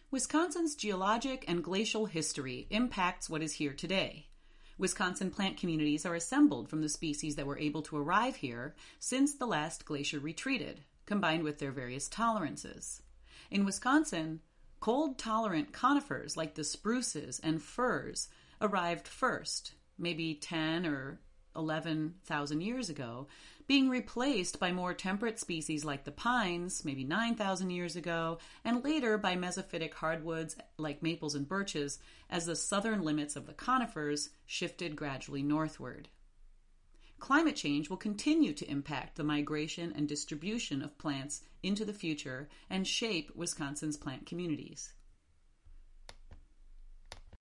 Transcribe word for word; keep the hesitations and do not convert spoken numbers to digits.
Wisconsin's geologic and glacial history impacts what is here today. Wisconsin plant communities are assembled from the species that were able to arrive here since the last glacier retreated, combined with their various tolerances. In Wisconsin, cold-tolerant conifers like the spruces and firs arrived first, maybe ten or eleven thousand years ago, being replaced by more temperate species like the pines, maybe nine thousand years ago, and later by mesophytic hardwoods like maples and birches as the southern limits of the conifers shifted gradually northward. Climate change will continue to impact the migration and distribution of plants into the future and shape Wisconsin's plant communities.